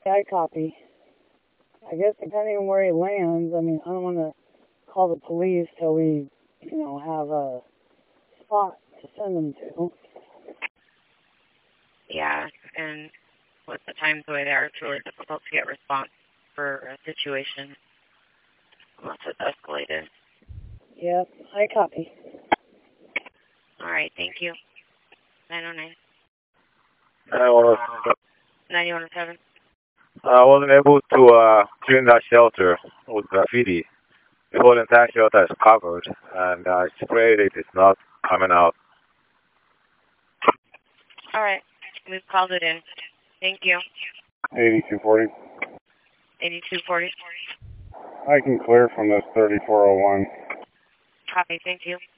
I copy. I guess depending on where he lands, I mean, I don't want to call the police till we, have a spot to send him to. Yeah, and with the times the way they are, it's really difficult to get response for a situation unless it's escalated. Yep, I copy. All right, thank you. 909. 9107. I wasn't able to clean that shelter with graffiti. The whole entire shelter is covered, and I sprayed it. It's not coming out. All right, we've called it in. Thank you. 8240. 8240. I can clear from this 3401. Copy, thank you.